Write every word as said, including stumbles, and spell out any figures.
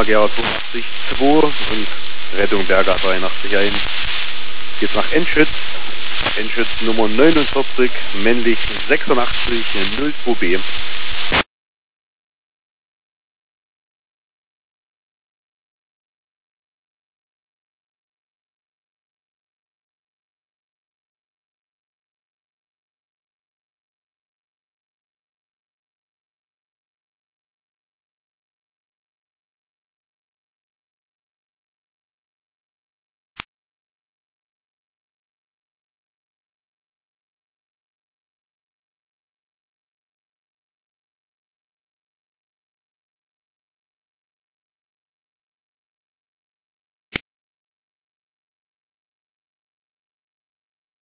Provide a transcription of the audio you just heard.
Gera zweiundachtzig zwei und Rettung Berger dreiundachtzig eins. Geht nach Enschütz. Enschütz Nummer neunundvierzig, männlich sechsundachtzig null zwei B.